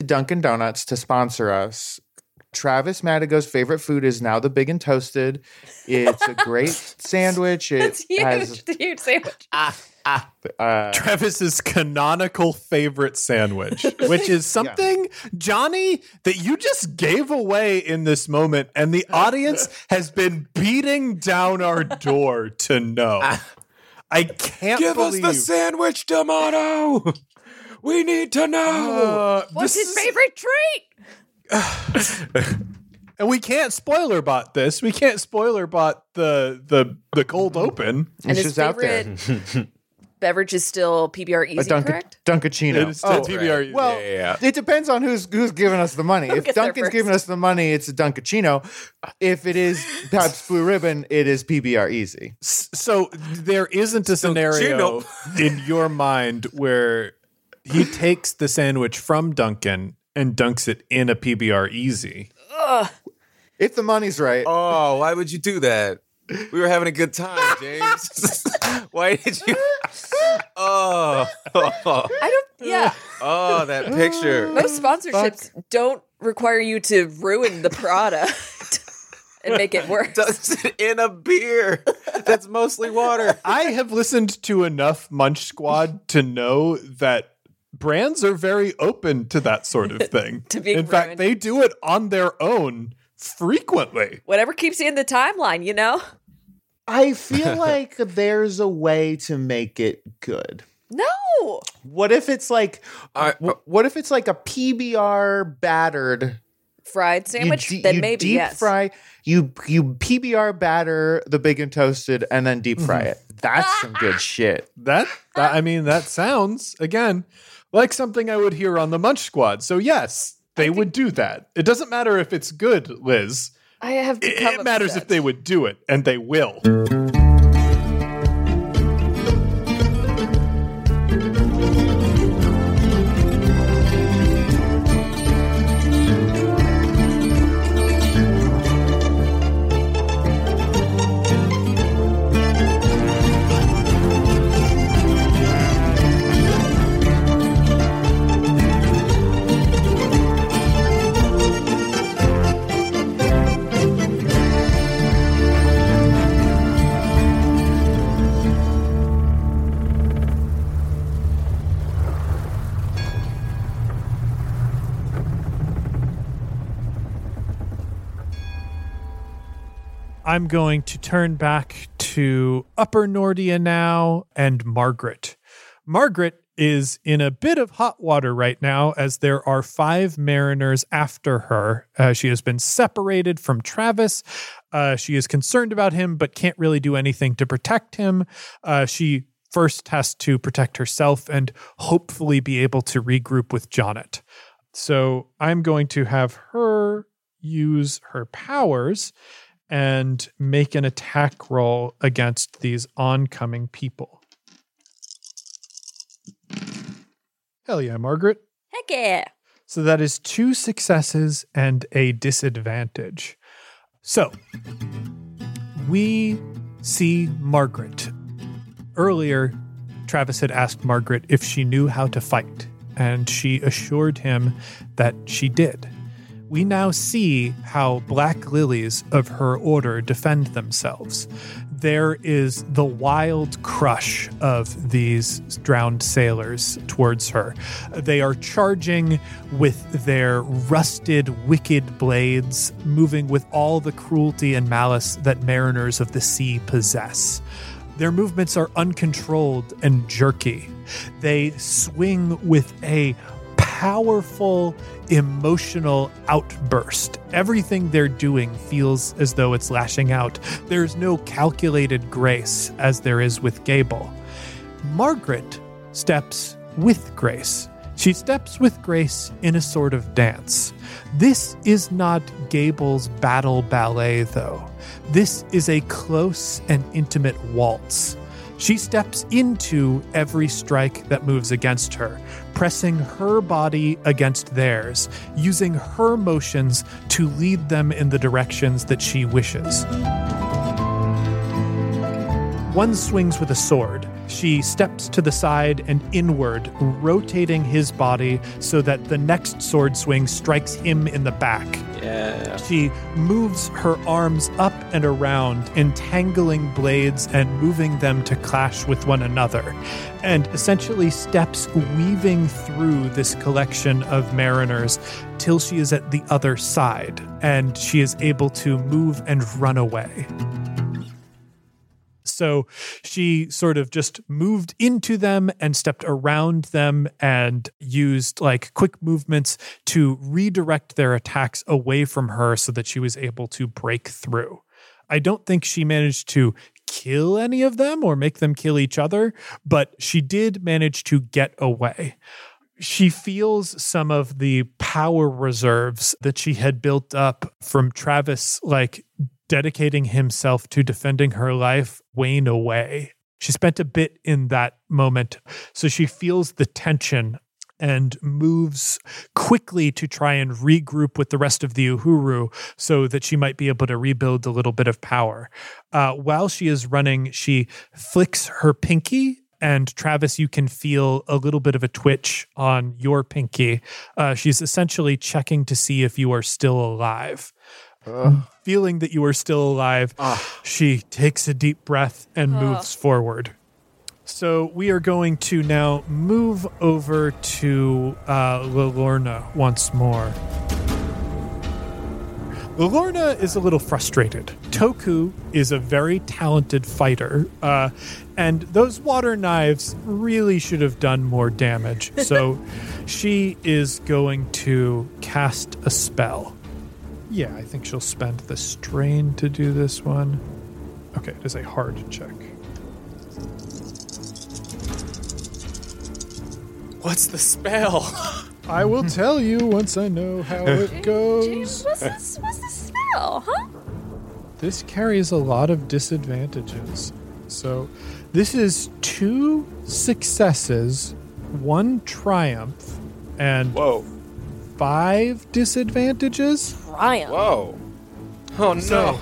Dunkin' Donuts to sponsor us. Travis Madigo's favorite food is now the Big and Toasted. It's a great sandwich. It's huge. It's a huge sandwich. Travis's canonical favorite sandwich, which is something, Johnny, that you just gave away in this moment, and the audience has been beating down our door to know. I can't believe. Give us the sandwich, D'Amato. We need to know. What's his favorite treat? And we can't spoiler bot this. We can't spoiler bot the cold open. And It's his just out there. favorite beverage is still PBR Easy, correct? Dunkachino. It is still TBR. Well, it depends on who's giving us the money. If gets there Duncan's first? giving us the money, it's a Dunkachino. If it is Pabst Blue Ribbon, it is PBR Easy. So there isn't a scenario in your mind where he takes the sandwich from Duncan and dunks it in a PBR Easy. If the money's right. Oh, why would you do that? We were having a good time, James. Why did you? Oh, that picture. Most sponsorships don't require you to ruin the product and make it worse. Does it in a beer that's mostly water. I have listened to enough Munch Squad to know that brands are very open to that sort of thing. To being in fact, ruined. they do it on their own frequently. Whatever keeps you in the timeline, you know? I feel like there's a way to make it good. No. What if it's like what if it's like a PBR battered Fried sandwich? Then maybe, deep yes. fry you PBR batter the Big and Toasted and then deep fry it. That's some good shit. That sounds, again, like something I would hear on the Munch Squad. So yes, they would do that. It doesn't matter if it's good, Liz. I have become It matters upset. if they would do it, and they will. I'm going to turn back to Upper Nordia now and Margaret. Margaret is in a bit of hot water right now as there are 5 mariners after her. She has been separated from Travis. She is concerned about him but can't really do anything to protect him. She first has to protect herself and hopefully be able to regroup with Jonnet. So I'm going to have her use her powers and make an attack roll against these oncoming people. Hell yeah, Margaret. Heck yeah. So that is 2 successes and a disadvantage. So we see Margaret. Earlier, Travis had asked Margaret if she knew how to fight, and she assured him that she did. We now see how black lilies of her order defend themselves. There is the wild crush of these drowned sailors towards her. They are charging with their rusted, wicked blades, moving with all the cruelty and malice that mariners of the sea possess. Their movements are uncontrolled and jerky. They swing with a powerful, emotional outburst. Everything they're doing feels as though it's lashing out. There's no calculated grace as there is with Gable. Margaret steps with grace. She steps with grace in a sort of dance. This is not Gable's battle ballet, though. This is a close and intimate waltz. She steps into every strike that moves against her, pressing her body against theirs, using her motions to lead them in the directions that she wishes. One swings with a sword, She steps to the side and inward, rotating his body so that the next sword swing strikes him in the back. Yeah. She moves her arms up and around, entangling blades and moving them to clash with one another, and essentially steps weaving through this collection of mariners till she is at the other side, and she is able to move and run away. So she sort of just moved into them and stepped around them and used like quick movements to redirect their attacks away from her so that she was able to break through. I don't think she managed to kill any of them or make them kill each other, but she did manage to get away. She feels some of the power reserves that she had built up from Travis, like dedicating himself to defending her life, wane away. She spent a bit in that moment, so she feels the tension and moves quickly to try and regroup with the rest of the Uhuru so that she might be able to rebuild a little bit of power. While she is running, she flicks her pinky, and Travis, you can feel a little bit of a twitch on your pinky. She's essentially checking to see if you are still alive. Feeling that you are still alive, she takes a deep breath and moves forward. So we are going to now move over to Lilorna once more. Lilorna is a little frustrated. Toku is a very talented fighter, and those water knives really should have done more damage. So she is going to cast a spell. Yeah, I think she'll spend the strain to do this one. Okay, it is a hard check. What's the spell? I will tell you once I know how it goes. What's the spell, huh? This carries a lot of disadvantages. So this is 2 successes, 1 triumph, and 5 disadvantages. Triumph. Whoa. Oh, no. So,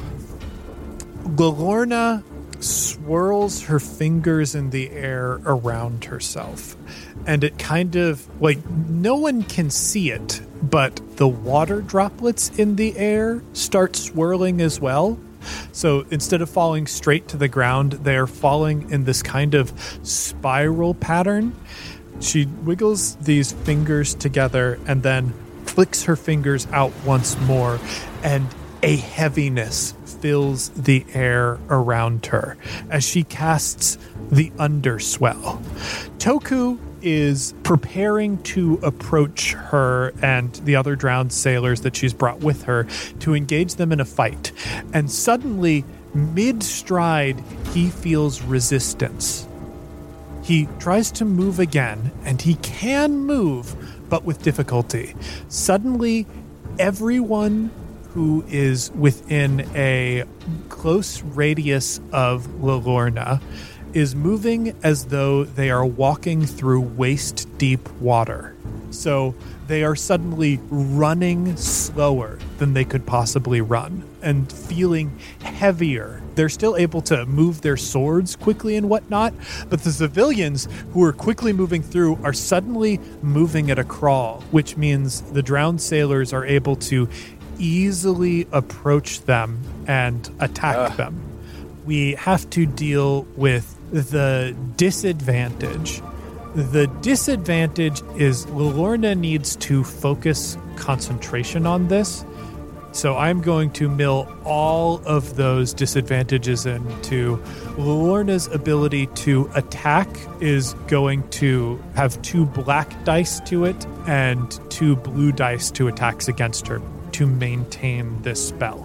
Lilorna swirls her fingers in the air around herself. And it kind of, like, no one can see it, but the water droplets in the air start swirling as well. So instead of falling straight to the ground, they're falling in this kind of spiral pattern. She wiggles these fingers together and then flicks her fingers out once more, and a heaviness fills the air around her as she casts the Underswell. Toku is preparing to approach her and the other drowned sailors that she's brought with her to engage them in a fight. And suddenly, mid-stride, he feels resistance. He tries to move again, and he can move, but with difficulty. Suddenly, everyone who is within a close radius of Lilorna is moving as though they are walking through waist-deep water. So they are suddenly running slower than they could possibly run and feeling heavier. They're still able to move their swords quickly and whatnot, but the civilians who are quickly moving through are suddenly moving at a crawl, which means the drowned sailors are able to easily approach them and attack them. We have to deal with the disadvantage. The disadvantage is Lilorna needs to focus concentration on this. So I'm going to mill all of those disadvantages into Lilorna's ability to attack is going to have 2 black dice to it and 2 blue dice to attacks against her to maintain this spell.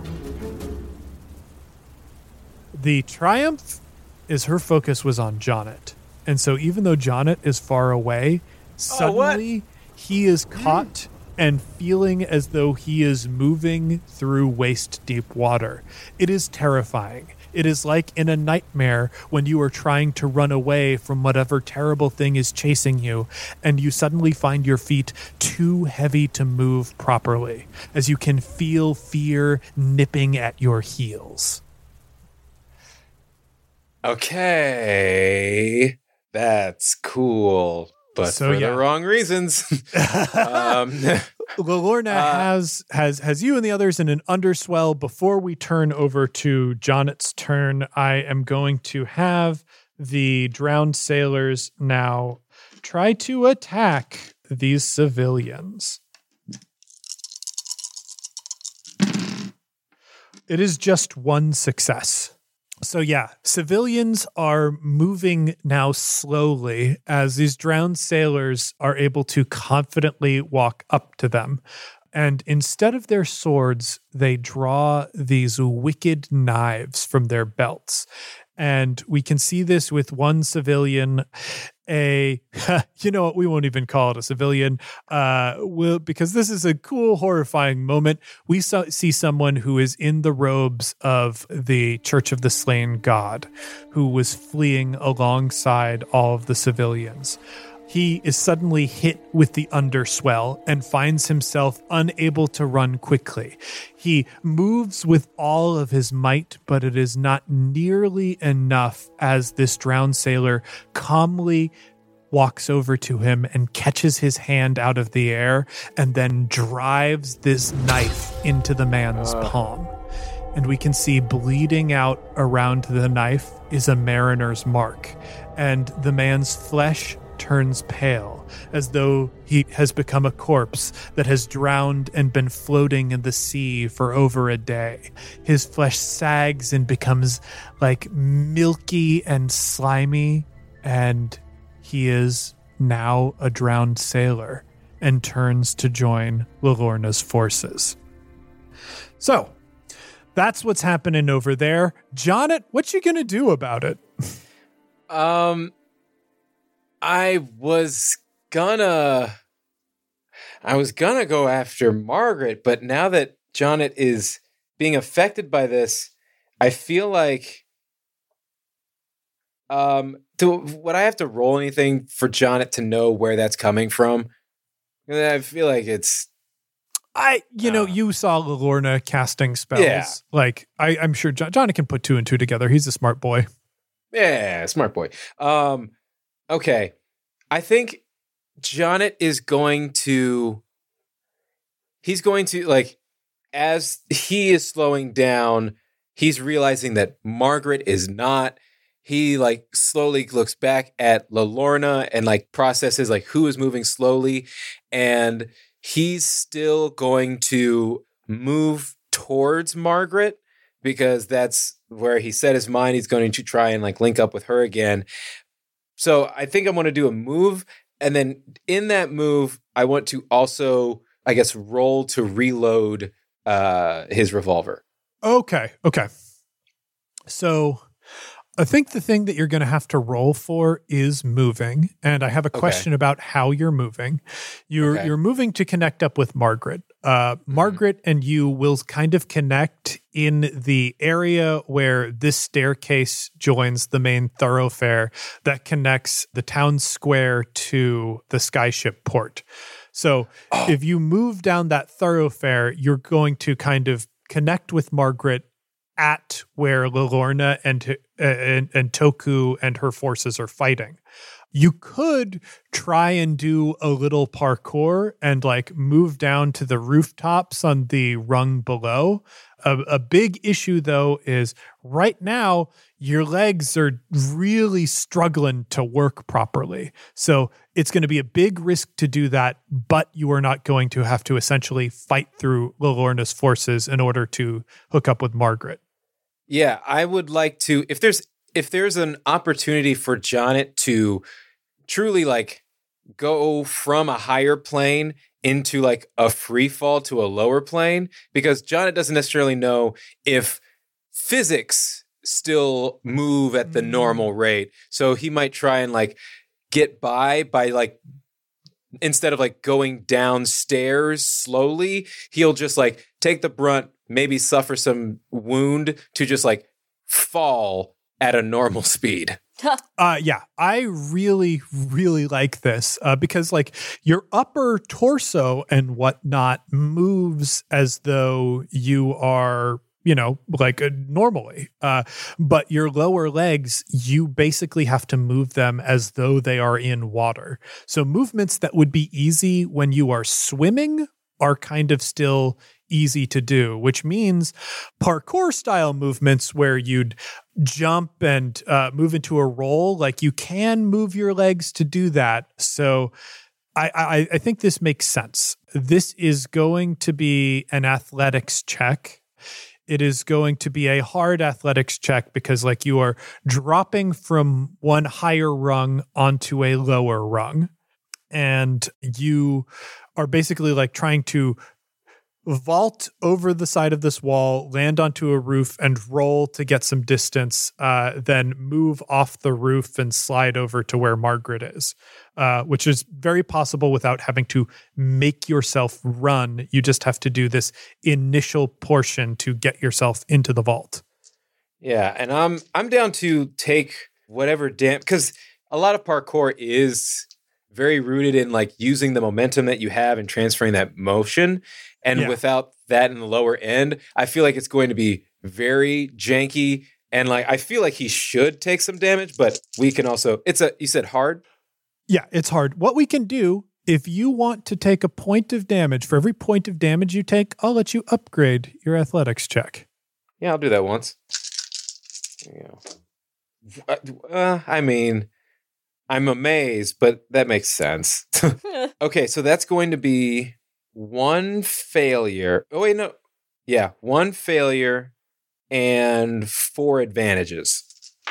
The triumph is her focus was on Jonnet. And so even though Jonnet is far away, suddenly he is caught and feeling as though he is moving through waist-deep water. It is terrifying. It is like in a nightmare when you are trying to run away from whatever terrible thing is chasing you, and you suddenly find your feet too heavy to move properly, as you can feel fear nipping at your heels. Okay. That's cool, but So, for yeah. the wrong reasons. Lorna has you and the others in an underswell. Before we turn over to Jonet's turn, I am going to have the drowned sailors now try to attack these civilians. It is just one success. So yeah, civilians are moving now slowly as these drowned sailors are able to confidently walk up to them. And instead of their swords, they draw these wicked knives from their belts. And we can see this with one civilian, you know what, we won't even call it a civilian, because this is a cool, horrifying moment. We see someone who is in the robes of the Church of the Slain God, who was fleeing alongside all of the civilians. He is suddenly hit with the underswell and finds himself unable to run quickly. He moves with all of his might, but it is not nearly enough as this drowned sailor calmly walks over to him and catches his hand out of the air and then drives this knife into the man's palm. And we can see bleeding out around the knife is a mariner's mark, and the man's flesh turns pale, as though he has become a corpse that has drowned and been floating in the sea for over a day. His flesh sags and becomes like milky and slimy, and he is now a drowned sailor and turns to join Lorna's forces. So, that's what's happening over there. Jonet, what you gonna do about it? I was gonna go after Margaret, but now that Jonet is being affected by this, I feel like would I have to roll anything for Jonet to know where that's coming from? I feel like it's you saw Lorna casting spells. Yeah. Like I'm sure Johnny can put two and two together. He's a smart boy. Yeah, smart boy. Okay. I think Jonet is going to like, as he is slowing down, he's realizing that Margaret is not. He like slowly looks back at Lorna and like processes like who is moving slowly, and he's still going to move towards Margaret because that's where he set his mind. He's going to try and like link up with her again. So I think I'm going to do a move, and then in that move, I want to also, I guess, roll to reload his revolver. Okay. So I think the thing that you're going to have to roll for is moving, and I have a question about how you're moving. You're moving to connect up with Margaret. Margaret and you will kind of connect in the area where this staircase joins the main thoroughfare that connects the town square to the skyship port. So if you move down that thoroughfare, you're going to kind of connect with Margaret at where Lorna and Toku and her forces are fighting. You could try and do a little parkour and like move down to the rooftops on the rung below. A big issue though is right now your legs are really struggling to work properly. So it's going to be a big risk to do that, but you are not going to have to essentially fight through Lorna's forces in order to hook up with Margaret. Yeah, I would like to, if there's an opportunity for Jonet to truly like go from a higher plane into like a free fall to a lower plane, because Jonet doesn't necessarily know if physics still move at the normal rate. So he might try and like get by like, instead of like going downstairs slowly, he'll just like take the brunt, maybe suffer some wound to just like fall at a normal speed. Yeah, I really, really like this because like your upper torso and whatnot moves as though you are normally. But your lower legs, you basically have to move them as though they are in water. So movements that would be easy when you are swimming are kind of still easy to do, which means parkour style movements where you'd jump and move into a roll, like you can move your legs to do that. So I think this makes sense. This is going to be an athletics check. It is going to be a hard athletics check because like you are dropping from one higher rung onto a lower rung. And you are basically like trying to vault over the side of this wall, land onto a roof, and roll to get some distance, then move off the roof and slide over to where Margaret is, which is very possible without having to make yourself run. You just have to do this initial portion to get yourself into the vault. Yeah, and I'm down to take whatever because a lot of parkour is very rooted in like using the momentum that you have and transferring that motion. And without that in the lower end, I feel like it's going to be very janky. And like, I feel like he should take some damage, but we can also, you said hard? Yeah, it's hard. What we can do, if you want to take a point of damage, for every point of damage you take, I'll let you upgrade your athletics check. Yeah, I'll do that once. There you go. I mean, I'm amazed, but that makes sense. Okay, so that's going to be one failure. Oh, wait, no. Yeah, one failure and 4 advantages.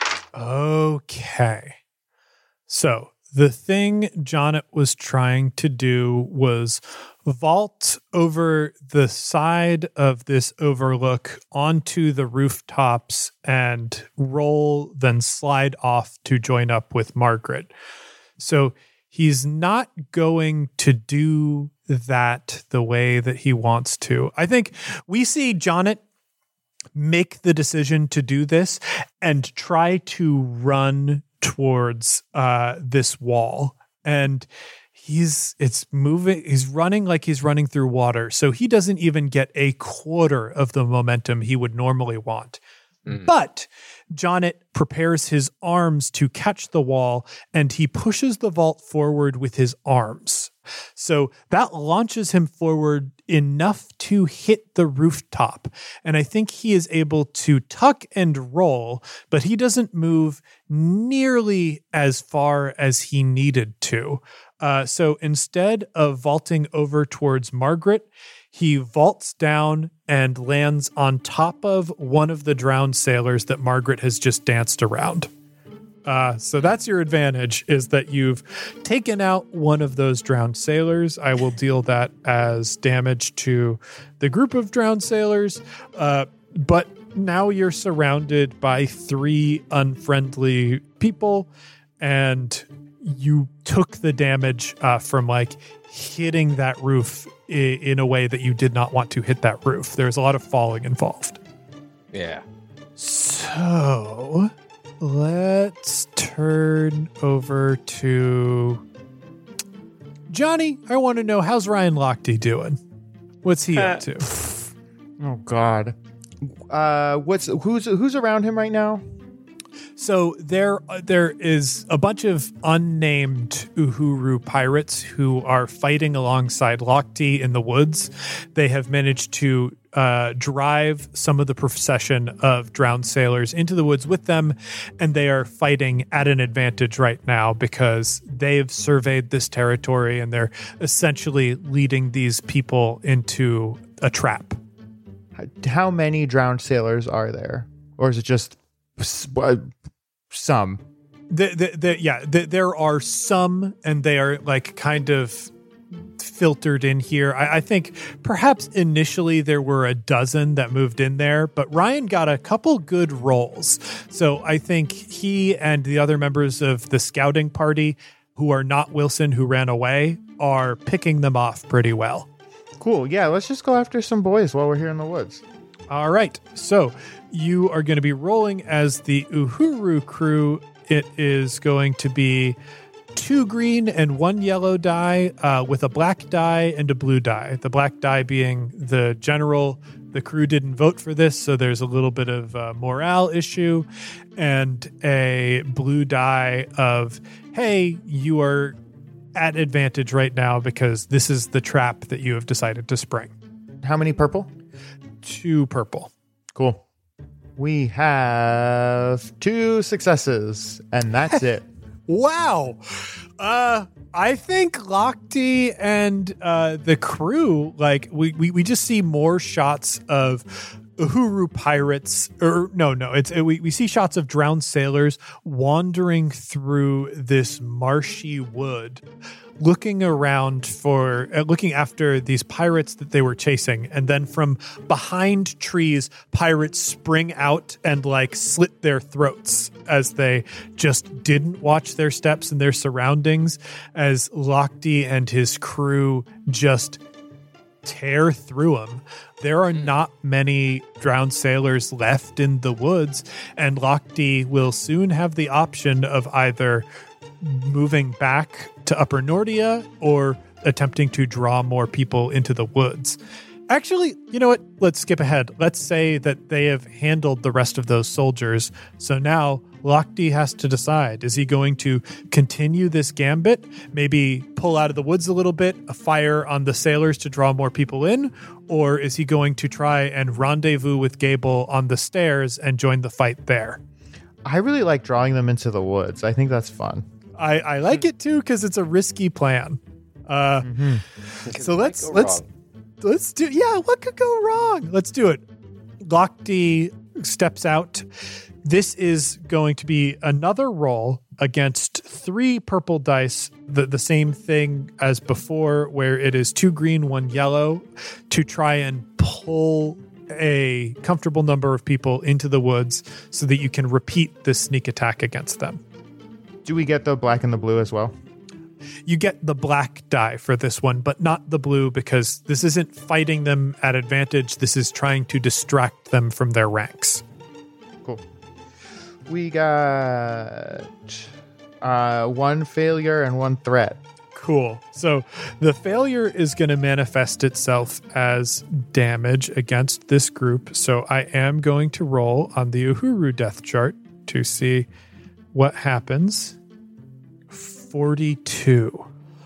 Okay. So the thing Jonnet was trying to do was vault over the side of this overlook onto the rooftops and roll, then slide off to join up with Margaret. So he's not going to do that the way that he wants to. I think we see Jonnet make the decision to do this and try to run towards this wall. And he's running like he's running through water. So he doesn't even get a quarter of the momentum he would normally want. But Jonnet prepares his arms to catch the wall, and he pushes the vault forward with his arms. So that launches him forward enough to hit the rooftop. And I think he is able to tuck and roll, but he doesn't move nearly as far as he needed to. So instead of vaulting over towards Margaret, he vaults down and lands on top of one of the drowned sailors that Margaret has just danced around. So that's your advantage, is that you've taken out one of those drowned sailors. I will deal that as damage to the group of drowned sailors. But now you're surrounded by 3 unfriendly people, and you took the damage from like hitting that roof in a way that you did not want to hit that roof. There's a lot of falling involved. Yeah. So let's turn over to Johnny. I want to know, how's Ryan Lochte doing? What's he up to? Oh God. Who's around him right now? So there is a bunch of unnamed Uhuru pirates who are fighting alongside Lochte in the woods. They have managed to drive some of the procession of drowned sailors into the woods with them, and they are fighting at an advantage right now because they've surveyed this territory and they're essentially leading these people into a trap. How many drowned sailors are there? Or is it just some? There are some, and they are like kind of filtered in here. I think perhaps initially there were a dozen that moved in there, but Ryan got a couple good rolls. So I think he and the other members of the scouting party, who are not Wilson, who ran away, are picking them off pretty well. Cool. Yeah, let's just go after some boys while we're here in the woods. All right. So you are going to be rolling as the Uhuru crew. It is going to be 2 green and 1 yellow die with a black die and a blue die. The black die being the general. The crew didn't vote for this, so there's a little bit of a morale issue, and a blue die of, hey, you are at advantage right now because this is the trap that you have decided to spring. How many purple? 2 purple. Cool. We have 2 successes, and that's it. Wow. I think Lochte and the crew, like, we just see more shots of Uhuru pirates, we see shots of drowned sailors wandering through this marshy wood, looking after these pirates that they were chasing. And then from behind trees, pirates spring out and like slit their throats as they just didn't watch their steps and their surroundings, as Lochte and his crew just tear through them. There are not many drowned sailors left in the woods, and Lochte will soon have the option of either moving back to Upper Nordia or attempting to draw more people into the woods. Actually, you know what? Let's skip ahead. Let's say that they have handled the rest of those soldiers. So now Lochte has to decide, is he going to continue this gambit, maybe pull out of the woods a little bit, fire on the sailors to draw more people in, or is he going to try and rendezvous with Gable on the stairs and join the fight there? I really like drawing them into the woods. I think that's fun. I like it too because it's a risky plan. So let's do. Yeah, what could go wrong? Let's do it. Lochte steps out. This is going to be another roll against 3 purple dice, the same thing as before, where it is 2 green, 1 yellow, to try and pull a comfortable number of people into the woods so that you can repeat this sneak attack against them. Do we get the black and the blue as well? You get the black die for this one, but not the blue, because this isn't fighting them at advantage. This is trying to distract them from their ranks. Cool. We got 1 failure and 1 threat. Cool. So the failure is going to manifest itself as damage against this group. So I am going to roll on the Uhuru death chart to see what happens. 42.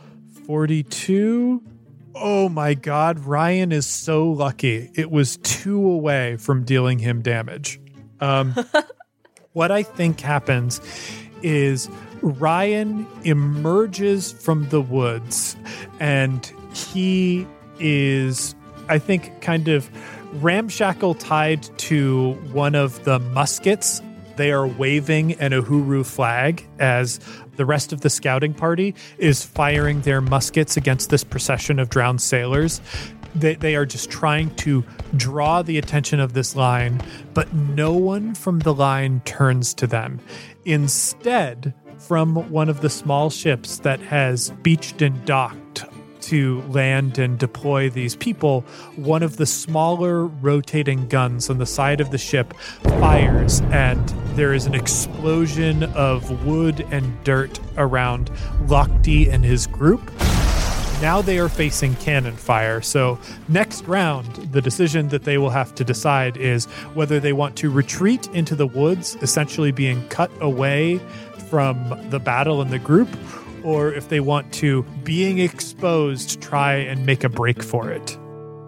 Oh my God. Ryan is so lucky. It was 2 away from dealing him damage. What I think happens is Ryan emerges from the woods, and he is, I think, kind of ramshackle tied to one of the muskets. They are waving an Uhuru flag as the rest of the scouting party is firing their muskets against this procession of drowned sailors. They are just trying to draw the attention of this line, but no one from the line turns to them. Instead, from one of the small ships that has beached and docked to land and deploy these people, one of the smaller rotating guns on the side of the ship fires, and there is an explosion of wood and dirt around Lochte and his group. Now they are facing cannon fire. So next round, the decision that they will have to decide is whether they want to retreat into the woods, essentially being cut away from the battle and the group, or if they want to, being exposed, try and make a break for it.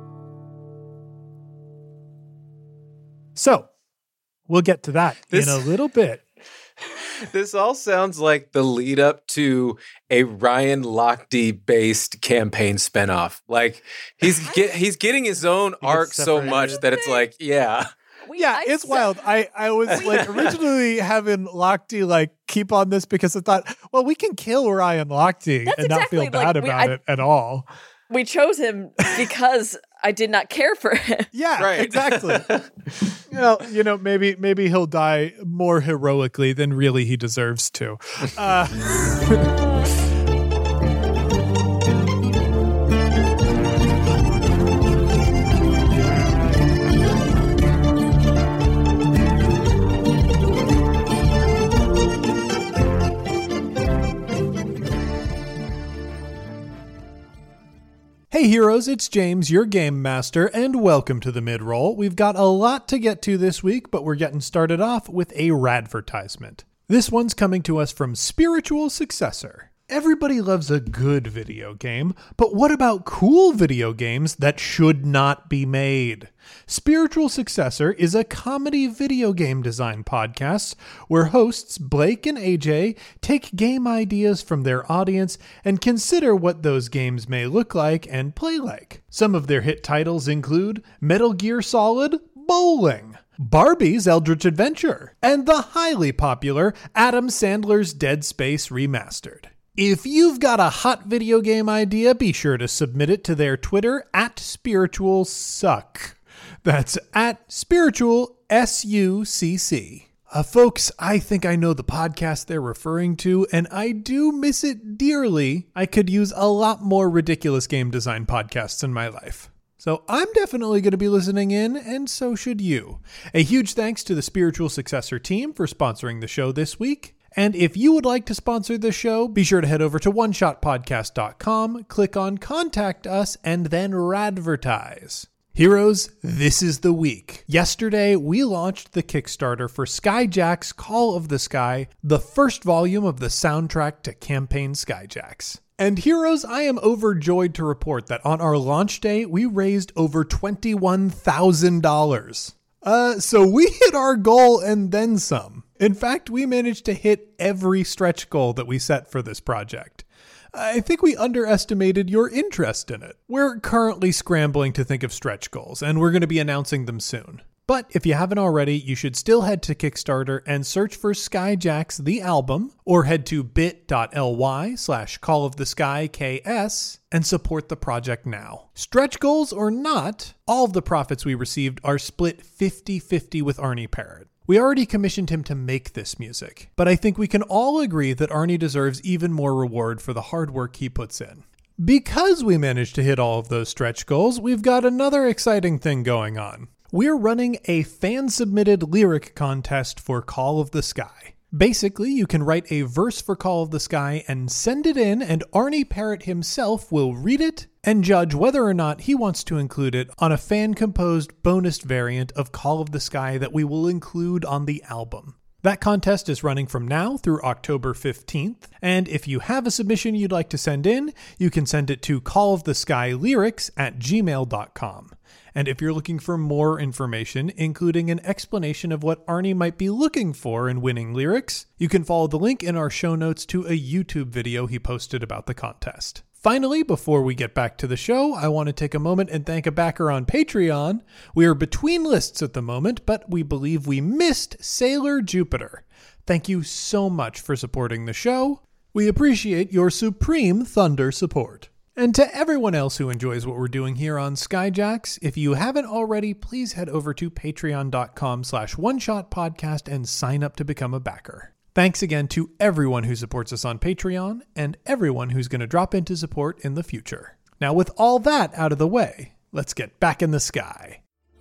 So we'll get to that in a little bit. This all sounds like the lead up to a Ryan Lochte based campaign spinoff. Like he's getting his own arc so much that it's like, yeah. It's wild. I was like originally having Lochte like keep on this because I thought, well, we can kill Ryan Lochte and not feel bad about it at all. We chose him because I did not care for him. Yeah, right. Exactly. Maybe he'll die more heroically than really he deserves to. Hey heroes, it's James, your game master, and welcome to the mid-roll. We've got a lot to get to this week, but we're getting started off with a radvertisement. This one's coming to us from Spiritual Successor. Everybody loves a good video game, but what about cool video games that should not be made? Spiritual Successor is a comedy video game design podcast where hosts Blake and AJ take game ideas from their audience and consider what those games may look like and play like. Some of their hit titles include Metal Gear Solid Bowling, Barbie's Eldritch Adventure, and the highly popular Adam Sandler's Dead Space Remastered. If you've got a hot video game idea, be sure to submit it to their Twitter @SpiritualSuck. That's @SpiritualSucc. Folks, I think I know the podcast they're referring to, and I do miss it dearly. I could use a lot more ridiculous game design podcasts in my life. So I'm definitely going to be listening in, and so should you. A huge thanks to the Spiritual Successor team for sponsoring the show this week. And if you would like to sponsor the show, be sure to head over to oneshotpodcast.com, click on Contact Us, and then radvertise. Heroes, this is the week. Yesterday, we launched the Kickstarter for Skyjacks Call of the Sky, the first volume of the soundtrack to Campaign Skyjacks. And heroes, I am overjoyed to report that on our launch day, we raised over $21,000. So we hit our goal and then some. In fact, we managed to hit every stretch goal that we set for this project. I think we underestimated your interest in it. We're currently scrambling to think of stretch goals, and we're going to be announcing them soon. But if you haven't already, you should still head to Kickstarter and search for Skyjacks the album, or head to bit.ly/calloftheskyks and support the project now. Stretch goals or not, all of the profits we received are split 50-50 with Arnie Parrott. We already commissioned him to make this music, but I think we can all agree that Arnie deserves even more reward for the hard work he puts in. Because we managed to hit all of those stretch goals, we've got another exciting thing going on. We're running a fan-submitted lyric contest for Call of the Sky. Basically, you can write a verse for Call of the Sky and send it in, and Arnie Parrott himself will read it and judge whether or not he wants to include it on a fan-composed bonus variant of Call of the Sky that we will include on the album. That contest is running from now through October 15th, and if you have a submission you'd like to send in, you can send it to calloftheskylyrics@gmail.com. And if you're looking for more information, including an explanation of what Arnie might be looking for in winning lyrics, you can follow the link in our show notes to a YouTube video he posted about the contest. Finally, before we get back to the show, I want to take a moment and thank a backer on Patreon. We are between lists at the moment, but we believe we missed Sailor Jupiter. Thank you so much for supporting the show. We appreciate your supreme thunder support. And to everyone else who enjoys what we're doing here on Skyjacks, if you haven't already, please head over to patreon.com/oneshotpodcast and sign up to become a backer. Thanks again to everyone who supports us on Patreon and everyone who's going to drop in to support in the future. Now, with all that out of the way, let's get back in the sky.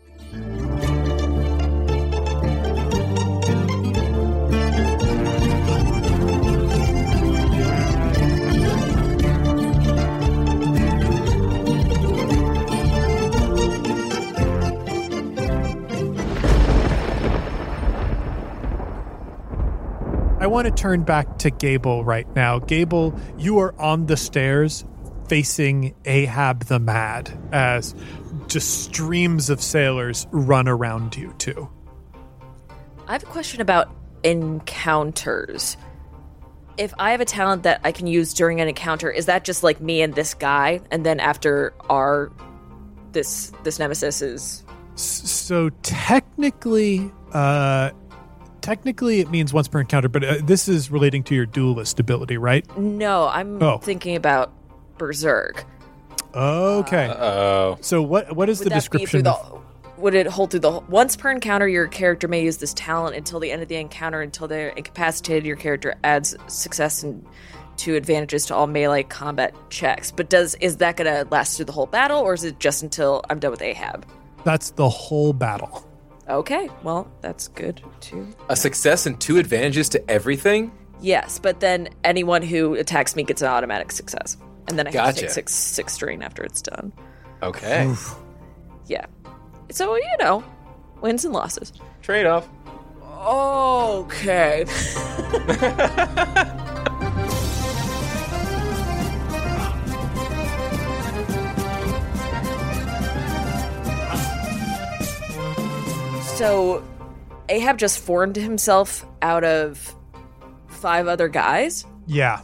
I want to turn back to Gable right now. Gable, you are on the stairs facing Ahab the Mad as just streams of sailors run around you too. I have a question about encounters. If I have a talent that I can use during an encounter, is that just like me and this guy? And then after this nemesis is... So technically it means once per encounter, but this is relating to your duelist ability, right? No, I'm thinking about Berserk. Okay. So what is the description? Would it hold through the once per encounter? Your character may use this talent until the end of the encounter. Until they're incapacitated, your character adds success and 2 advantages to all melee combat checks. But is that going to last through the whole battle, or is it just until I'm done with Ahab? That's the whole battle. Okay, well, that's good, too. A success and 2 advantages to everything? Yes, but then anyone who attacks me gets an automatic success. And then I have to Gotcha. take six strain after it's done. Okay. Yeah. So, wins and losses. Trade off. Okay. So, Ahab just formed himself out of 5 other guys. Yeah.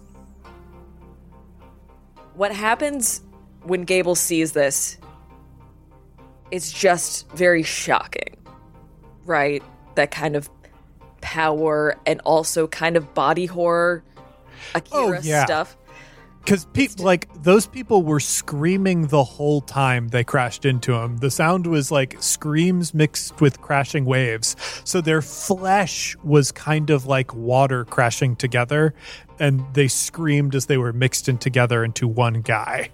What happens when Gable sees this is just very shocking, right? That kind of power and also kind of body horror, Akira stuff. Because those people were screaming the whole time they crashed into him. The sound was like screams mixed with crashing waves. So their flesh was kind of like water crashing together, and they screamed as they were mixed in together into one guy.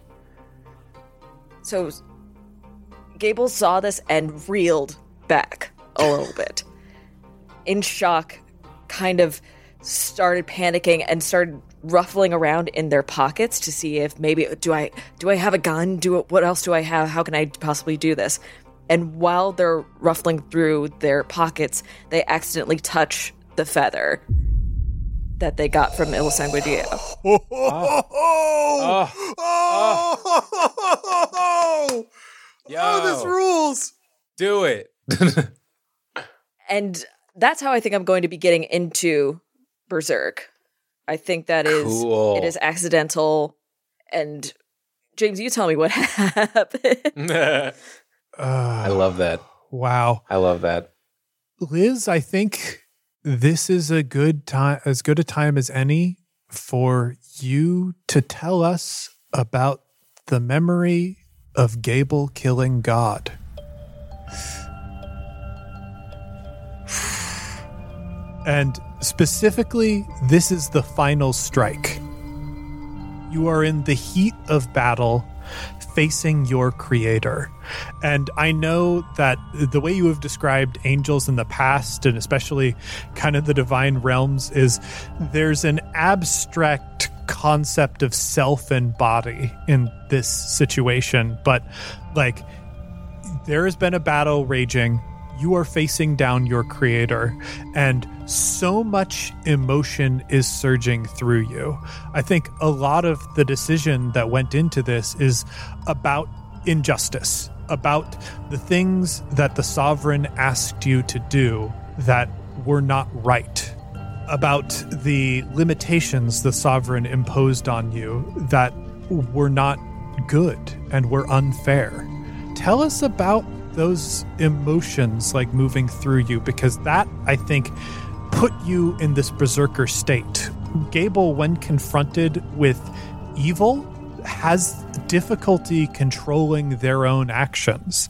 So Gable saw this and reeled back a little bit. In shock, kind of started panicking and started ruffling around in their pockets to see if maybe do I have a gun? What else do I have? How can I possibly do this? And while they're ruffling through their pockets, they accidentally touch the feather that they got from Il Sanguidio. Yo, this rules. do it. And that's how I think I'm going to be getting into Berserk. I think that is Cool. it is accidental. And James, you tell me what happened. I love that. Wow. I love that. Liz, I think this is a good time, as good a time as any, for you to tell us about the memory of Gable killing God. And specifically, this is the final strike. You are in the heat of battle, facing your creator. And I know that the way you have described angels in the past, and especially kind of the divine realms, is there's an abstract concept of self and body in this situation. But like, there has been a battle raging. You are facing down your creator, and so much emotion is surging through you. I think a lot of the decision that went into this is about injustice, about the things that the sovereign asked you to do that were not right, about the limitations the sovereign imposed on you that were not good and were unfair. Tell us about those emotions like moving through you, because that, I think, put you in this berserker state. Gable, when confronted with evil, has difficulty controlling their own actions.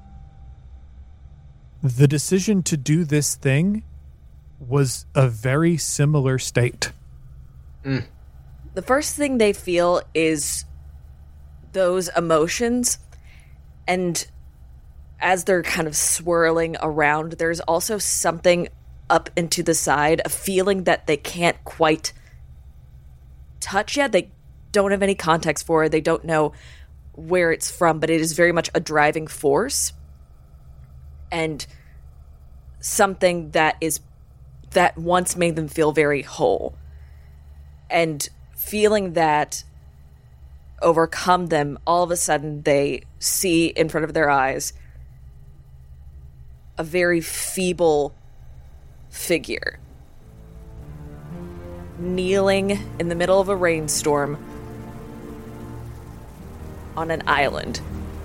The decision to do this thing was a very similar state. The first thing they feel is those emotions, and as they're kind of swirling around, there's also something up into the side, a feeling that they can't quite touch yet. They don't have any context for it. They don't know where it's from, but it is very much a driving force and something that once made them feel very whole. And feeling that overcome them, all of a sudden they see in front of their eyes a very feeble figure kneeling in the middle of a rainstorm on an island.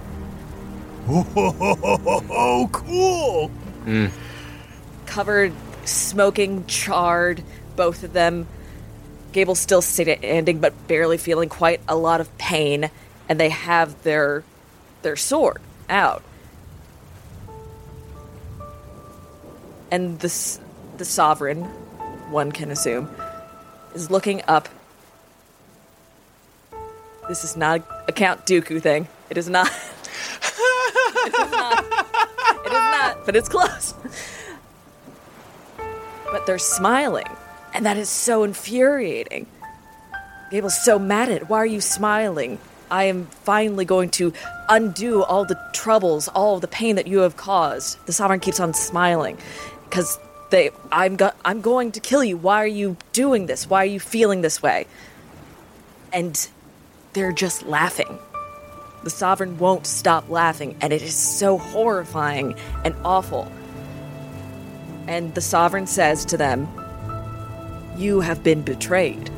Oh, cool! Covered, smoking, charred, both of them. Gable still standing, but barely feeling quite a lot of pain, and they have their sword out. And the sovereign, one can assume, is looking up. This is not a Count Dooku thing. It is not. It is not. It is not, but it's close. But they're smiling, and that is so infuriating. Gable's so mad at it. Why are you smiling? I am finally going to undo all the troubles, all the pain that you have caused. The Sovereign keeps on smiling because I'm going to kill you. Why are you doing this? Why are you feeling this way? And they're just laughing. The Sovereign won't stop laughing, and it is so horrifying and awful. And the Sovereign says to them, "You have been betrayed."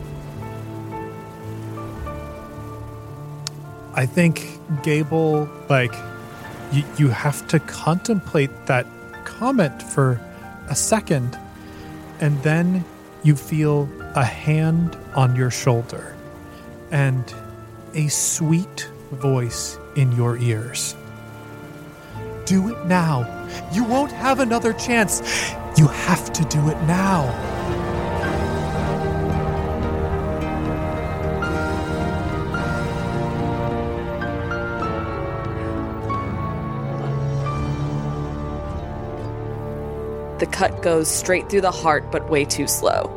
I think, Gable, like, you have to contemplate that comment for a second, and then you feel a hand on your shoulder and a sweet voice in your ears. Do it now. You won't have another chance. You have to do it now. The cut goes straight through the heart, but way too slow.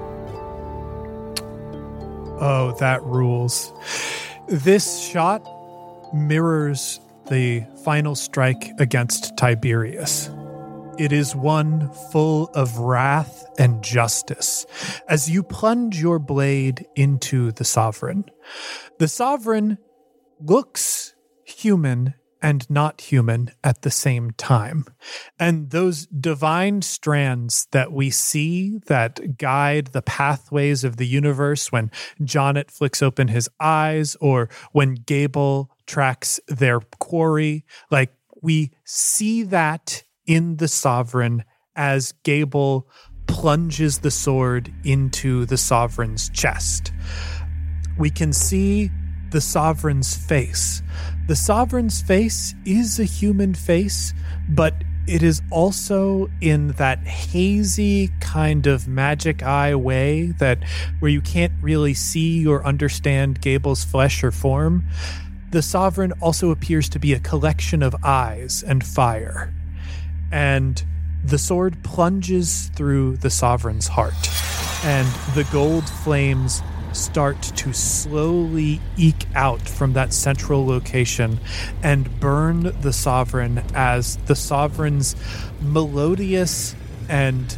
Oh, that rules. This shot mirrors the final strike against Tiberius. It is one full of wrath and justice as you plunge your blade into the Sovereign. The Sovereign looks human and not human at the same time. And those divine strands that we see that guide the pathways of the universe when Jonnet flicks open his eyes or when Gable tracks their quarry, like we see that in the Sovereign as Gable plunges the sword into the Sovereign's chest. We can see the Sovereign's face. The Sovereign's face is a human face, but it is also in that hazy kind of magic eye way that where you can't really see or understand Gable's flesh or form. The Sovereign also appears to be a collection of eyes and fire. And the sword plunges through the Sovereign's heart, and the gold flames start to slowly eke out from that central location and burn the Sovereign as the Sovereign's melodious and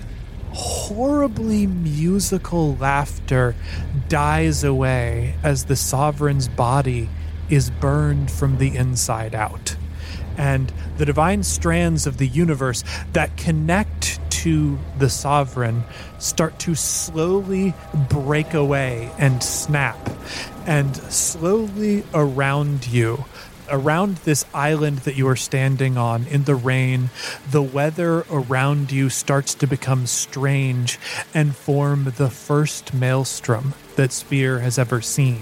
horribly musical laughter dies away as the Sovereign's body is burned from the inside out. And the divine strands of the universe that connect to the Sovereign start to slowly break away and snap. And slowly around you, around this island that you are standing on in the rain, the weather around you starts to become strange and form the first maelstrom that Spear has ever seen.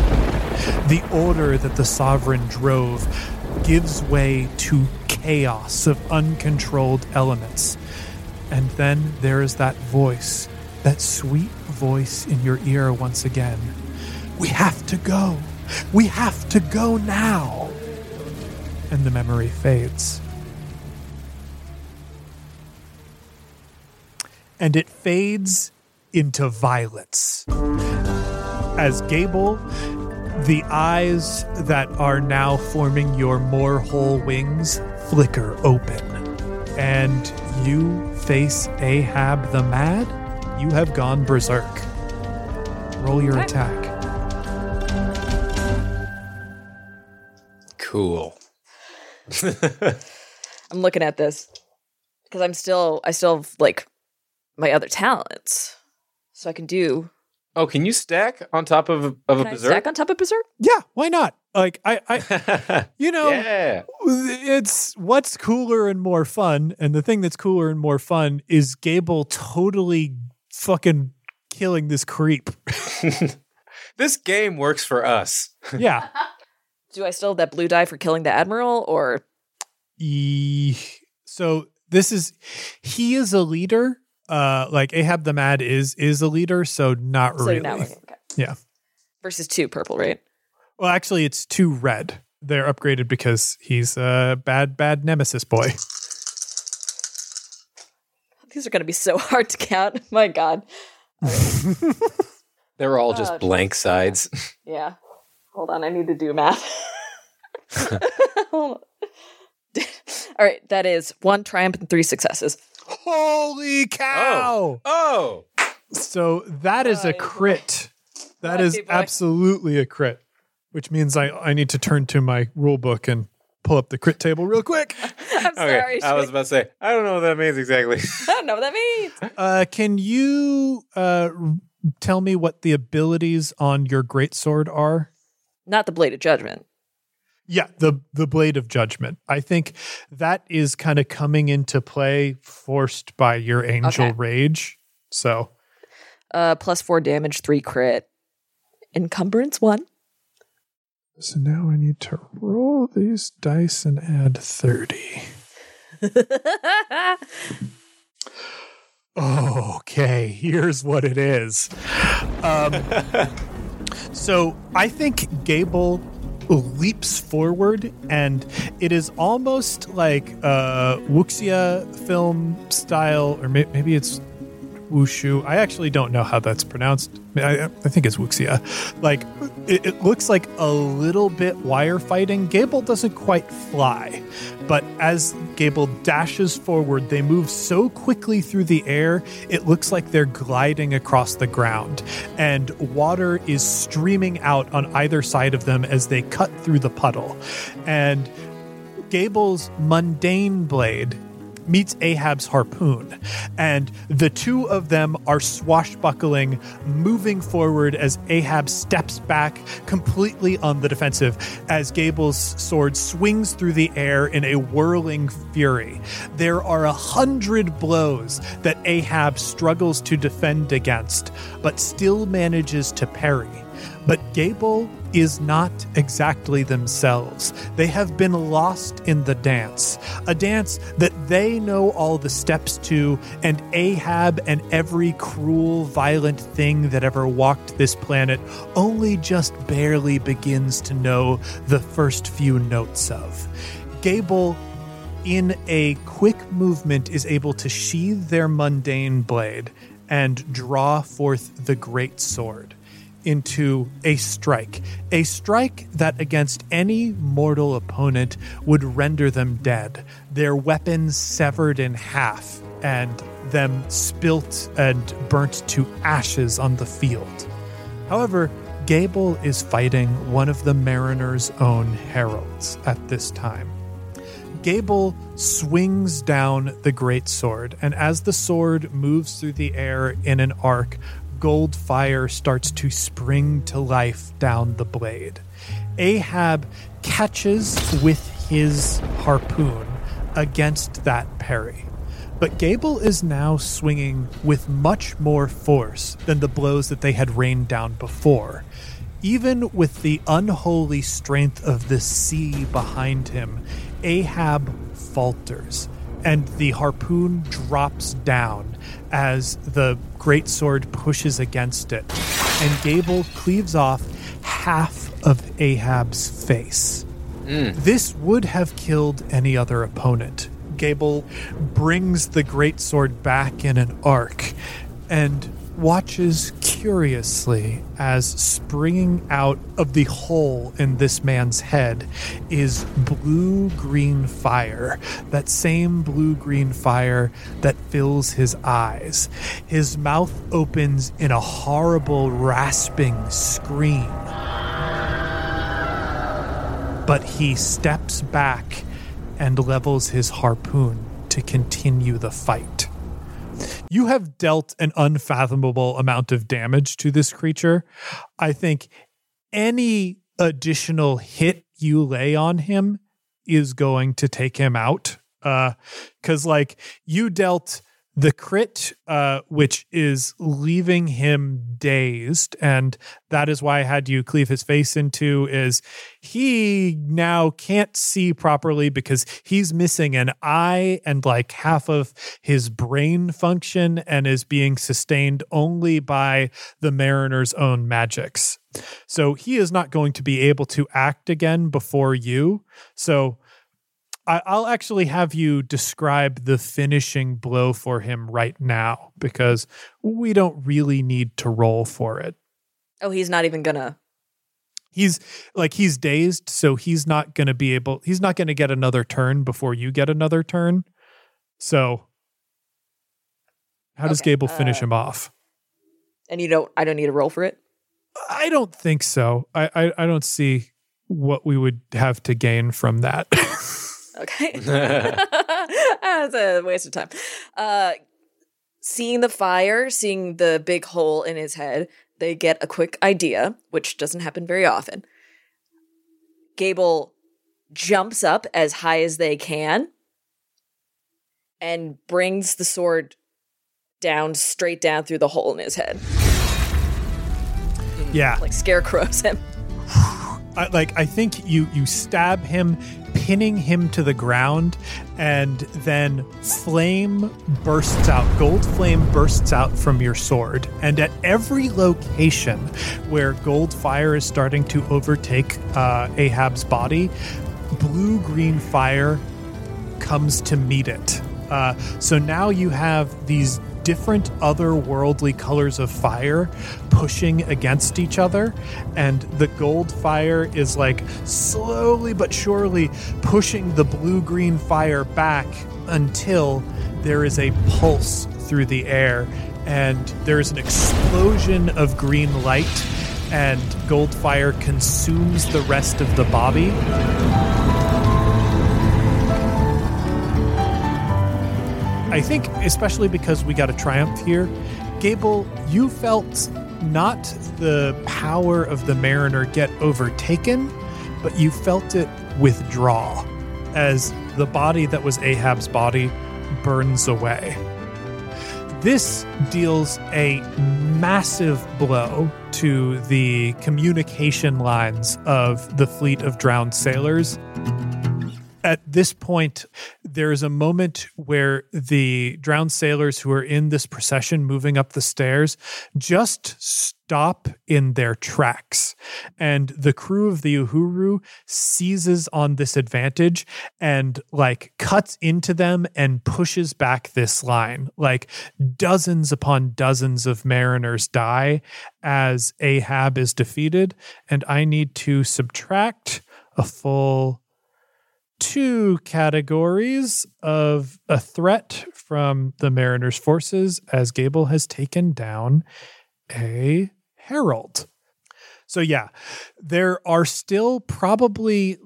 The order that the Sovereign drove gives way to chaos of uncontrolled elements. And then there is that voice, that sweet voice in your ear once again. We have to go. We have to go now. And the memory fades. And it fades into violence. As Gable, the eyes that are now forming your more whole wings flicker open, and you face Ahab the Mad. You have gone berserk. Roll your attack. Cool. I'm looking at this because I still have like my other talents, so I can do. Oh, can you stack on top of a Can I berserk? stack on top of berserk? Yeah, why not? Like I you know, Yeah. it's what's cooler and more fun, and the thing that's cooler and more fun is Gable totally fucking killing this creep. This game works for us. Yeah. Do I still have that blue die for killing the admiral, or So this is he is a leader. Like Ahab the Mad is a leader, so not really. Now, okay. Yeah. Versus 2 purple, right? Well, actually, it's 2 red. They're upgraded because he's a bad nemesis boy. These are going to be so hard to count. My God. They're all just blank sides. Yeah. Hold on, I need to do math. Hold on. All right, that is 1 triumph and 3 successes. Holy cow! Oh! So that is a crit. That is absolutely a crit, which means I need to turn to my rule book and pull up the crit table real quick. I'm sorry. I was about to say, I don't know what that means exactly. I don't know what that means. Can you tell me what the abilities on your greatsword are? Not the Blade of Judgment. Yeah, the Blade of Judgment. I think that is kind of coming into play forced by your Angel Rage. So, +4 damage, 3 crit. Encumbrance 1. So now I need to roll these dice and add 30. Okay, here's what it is. So I think Gable leaps forward, and it is almost like a wuxia film style, or maybe it's wushu. I actually don't know how that's pronounced. I think it's wuxia. Like, it looks like a little bit wire fighting. Gable doesn't quite fly, but as Gable dashes forward, they move so quickly through the air, it looks like they're gliding across the ground, and water is streaming out on either side of them as they cut through the puddle. And Gable's mundane blade meets Ahab's harpoon, and the two of them are swashbuckling, moving forward as Ahab steps back completely on the defensive as Gable's sword swings through the air in a whirling fury. There are 100 blows that Ahab struggles to defend against, but still manages to parry. But Gable is not exactly themselves. They have been lost in the dance, a dance that they know all the steps to, and Ahab and every cruel, violent thing that ever walked this planet only just barely begins to know the first few notes of. Gable, in a quick movement, is able to sheathe their mundane blade and draw forth the great sword into a strike that against any mortal opponent would render them dead, their weapons severed in half, and them spilt and burnt to ashes on the field. However, Gable is fighting one of the Mariner's own heralds at this time. Gable swings down the great sword, and as the sword moves through the air in an arc, gold fire starts to spring to life down the blade. Ahab catches with his harpoon against that parry. But Gable is now swinging with much more force than the blows that they had rained down before. Even with the unholy strength of the sea behind him, Ahab falters, and the harpoon drops down as the greatsword pushes against it, and Gable cleaves off half of Ahab's face. This would have killed any other opponent. Gable brings the greatsword back in an arc and watches curiously as springing out of the hole in this man's head is blue-green fire, that same blue-green fire that fills his eyes. His mouth opens in a horrible rasping scream, but he steps back and levels his harpoon to continue the fight. You have dealt an unfathomable amount of damage to this creature. I think any additional hit you lay on him is going to take him out. Because, you dealt the crit, which is leaving him dazed, and that is why I had you cleave his face into, is he now can't see properly because he's missing an eye and half of his brain function, and is being sustained only by the Mariner's own magics. So he is not going to be able to act again before you. So I'll actually have you describe the finishing blow for him right now, because we don't really need to roll for it. Oh, he's not even gonna. He's dazed, so he's not going to get another turn before you get another turn. So how does Gable finish him off? And I don't need a roll for it? I don't think so. I don't see what we would have to gain from that. Okay. That's a waste of time. Seeing the fire, seeing the big hole in his head, they get a quick idea, which doesn't happen very often. Gable jumps up as high as they can and brings the sword straight down through the hole in his head. Yeah. Like scarecrows him. I think you stab him, pinning him to the ground, and then gold flame bursts out from your sword. And at every location where gold fire is starting to overtake Ahab's body, blue-green fire comes to meet it. So now you have these different otherworldly colors of fire pushing against each other, and the gold fire is like slowly but surely pushing the blue-green fire back until there is a pulse through the air, and there is an explosion of green light, and gold fire consumes the rest of the body. I think, especially because we got a triumph here, Gable, you felt not the power of the Mariner get overtaken, but you felt it withdraw as the body that was Ahab's body burns away. This deals a massive blow to the communication lines of the fleet of drowned sailors. At this point, there is a moment where the drowned sailors who are in this procession moving up the stairs just stop in their tracks. And the crew of the Uhuru seizes on this advantage and cuts into them and pushes back this line. Dozens upon dozens of mariners die as Ahab is defeated. And I need to subtract a full 2 categories of a threat from the Mariners' forces as Gable has taken down a herald. So yeah, there are still probably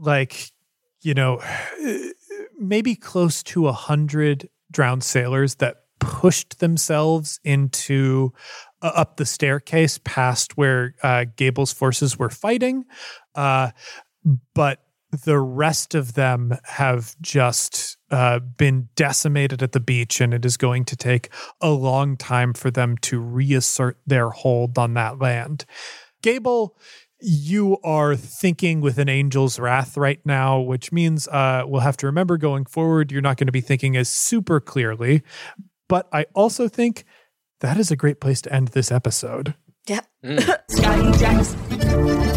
maybe close to 100 drowned sailors that pushed themselves into up the staircase past where Gable's forces were fighting. But the rest of them have just been decimated at the beach, and it is going to take a long time for them to reassert their hold on that land. Gable, you are thinking with an angel's wrath right now, which means we'll have to remember going forward, you're not going to be thinking as super clearly. But I also think that is a great place to end this episode. Yep. Scotty Jackson.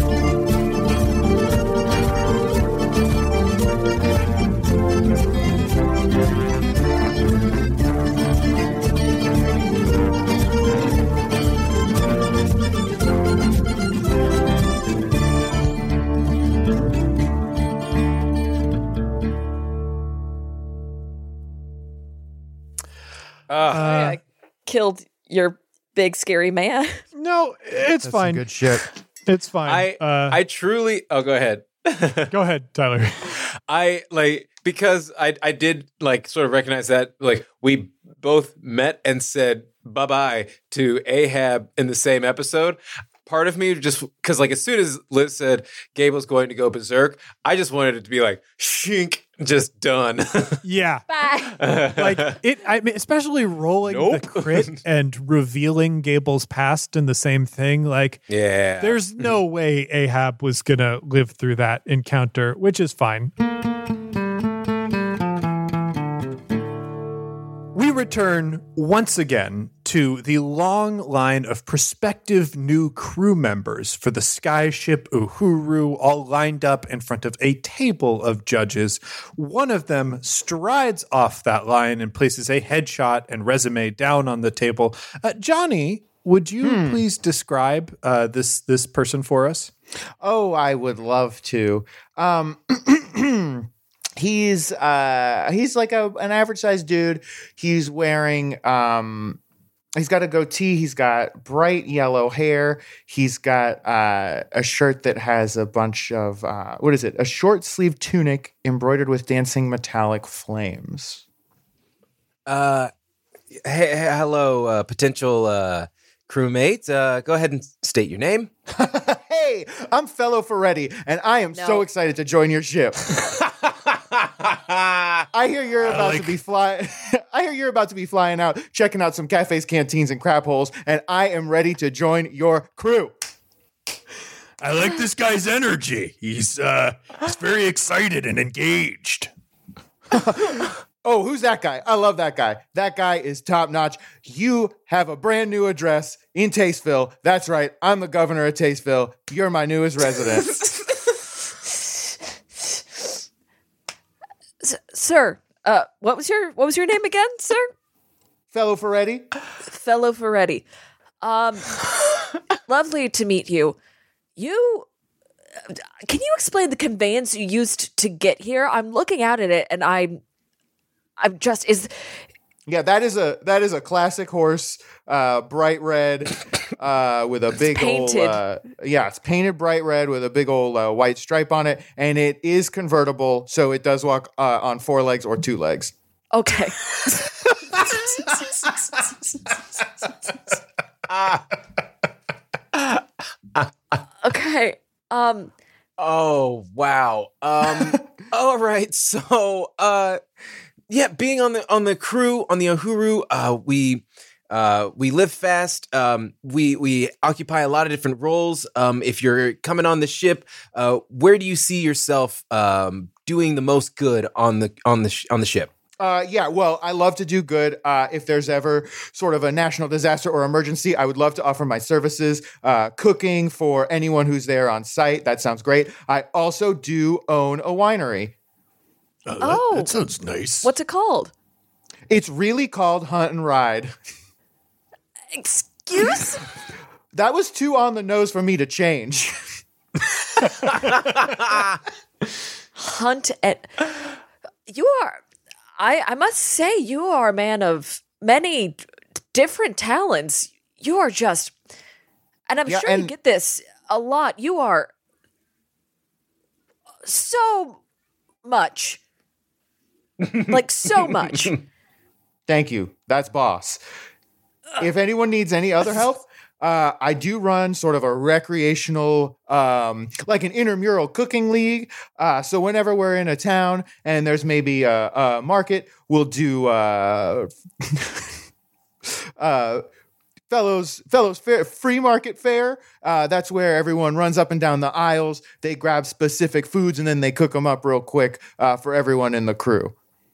I killed your big scary man. No, it's That's fine. some good shit. It's fine. I truly. Oh, go ahead. Go ahead, Tyler. Because I did sort of recognize that we both met and said bye-bye to Ahab in the same episode. Part of me just because as soon as Liz said Gable's going to go berserk, I just wanted it to be shink, just done. Yeah. Bye. Especially rolling the crit and revealing Gable's past in the same thing. Yeah. There's no way Ahab was going to live through that encounter, which is fine. We return once again to the long line of prospective new crew members for the skyship Uhuru, all lined up in front of a table of judges. One of them strides off that line and places a headshot and resume down on the table. Johnny, would you please describe this person for us? Oh, I would love to. He's like an average sized dude. He's wearing he's got a goatee. He's got bright yellow hair. He's got a shirt that has a bunch of what is it? A short sleeve tunic embroidered with dancing metallic flames. Hey, hello, potential crewmate. Go ahead and state your name. Hey, I'm Fellow Ferretti, and I am so excited to join your ship. I hear you're about to be flying. I hear you're about to be flying out, checking out some cafes, canteens, and crab holes, and I am ready to join your crew. I like this guy's energy. He's very excited and engaged. Oh, who's that guy? I love that guy. That guy is top notch. You have a brand new address in Tasteville. That's right. I'm the governor of Tasteville. You're my newest resident. Sir, what was your name again, sir? Fellow Ferretti. Fellow Ferretti. Lovely to meet you. Can you explain the conveyance you used to get here? I'm looking out at it and I'm just Yeah, that is a classic horse, bright red, with a big painted. old. It's painted bright red with a big old white stripe on it, and it is convertible, so it does walk on 4 legs or 2 legs. Okay. Okay. Oh wow. All right. So being on the crew on the Uhuru, we live fast. We occupy a lot of different roles. If you're coming on the ship, where do you see yourself doing the most good on the ship? Well, I love to do good. If there's ever sort of a national disaster or emergency, I would love to offer my services, cooking for anyone who's there on site. That sounds great. I also do own a winery. That sounds nice. What's it called? It's really called Hunt and Ride. Excuse? That was too on the nose for me to change. Hunt and you are. I must say, you are a man of many different talents. You are just, and I'm sure you get this a lot. You are so much, like so much. Thank you. That's boss. If anyone needs any other help, I do run sort of a recreational, like an intramural cooking league. So whenever we're in a town and there's maybe a market, we'll do fellows fair, free market fair. That's where everyone runs up and down the aisles. They grab specific foods and then they cook them up real quick for everyone in the crew.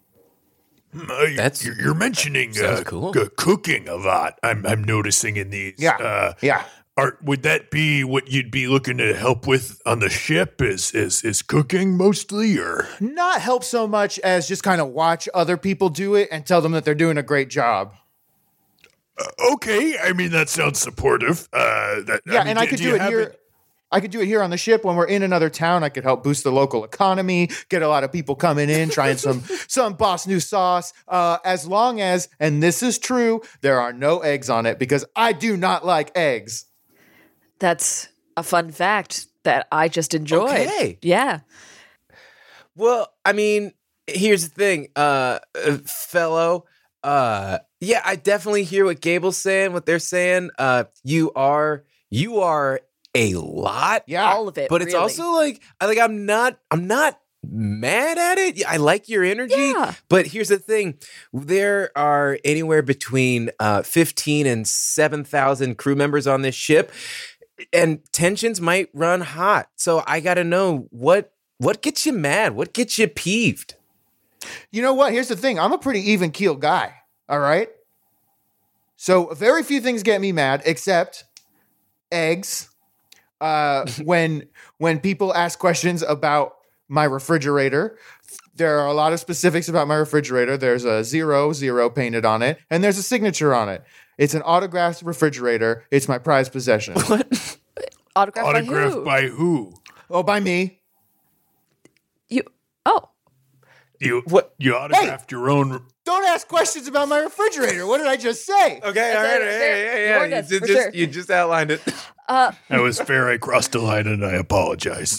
You're mentioning cool. Cooking a lot. I'm noticing in these. Yeah. Would that be what you'd be looking to help with on the ship? Is cooking mostly, or Not help so much as just kind of watch other people do it and tell them that they're doing a great job. Okay, I mean that sounds supportive. I could do it here. I could do it here on the ship when we're in another town. I could help boost the local economy, get a lot of people coming in, trying some boss new sauce. As long as, and this is true, there are no eggs on it because I do not like eggs. That's a fun fact that I just enjoyed. Okay. Yeah. Well, I mean, here's the thing, fellow. I definitely hear what Gable's saying, what they're saying. You are a lot. Yeah. All of it. But it's really. also like I'm not mad at it. I like your energy. Yeah. But here's the thing. There are anywhere between 15 and 7,000 crew members on this ship, and tensions might run hot. So I got to know what gets you mad? What gets you peeved? You know what? Here's the thing. I'm a pretty even keeled guy. All right. So very few things get me mad except eggs. When people ask questions about my refrigerator, there are a lot of specifics about my refrigerator. There's a 00 painted on it, and there's a signature on it. It's an autographed refrigerator. It's my prized possession. Autographed by who? Oh, by me. You. Oh. You What? You autographed your own. Don't ask questions about my refrigerator. What did I just say? Okay, all That's right, it. yeah. You're good, for sure. You just outlined it. That was fair. I crossed a line, and I apologize.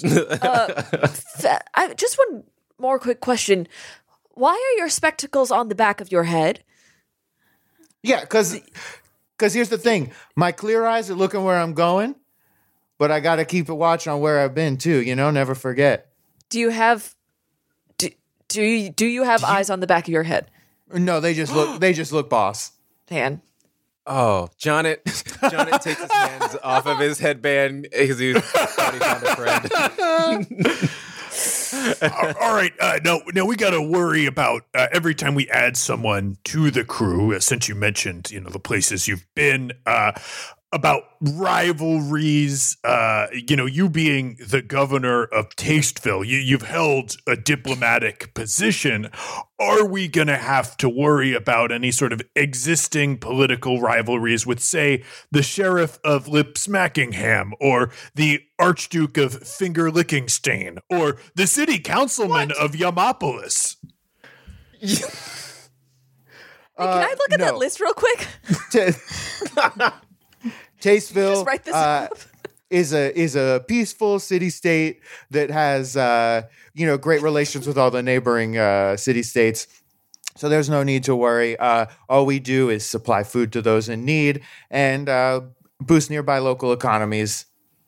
Just one more quick question. Why are your spectacles on the back of your head? Yeah, because here's the thing. My clear eyes are looking where I'm going, but I got to keep a watch on where I've been too. Never forget. Do you have do you have eyes on the back of your head? No, they just look boss. Dan. Oh, Johnnet takes his hands off of his headband because he thought he found a friend. All right. No, we got to worry about every time we add someone to the crew, since you mentioned, the places you've been, about rivalries, you being the governor of Tasteville, you've held a diplomatic position. Are we going to have to worry about any sort of existing political rivalries with, say, the sheriff of Lipsmackingham or the Archduke of Finger-Lickingstain or the city councilman of Yamapolis? Hey, can I look at that list real quick? Tasteville Just write this up. is a peaceful city state that has great relations with all the neighboring city states. So there's no need to worry. All we do is supply food to those in need and boost nearby local economies.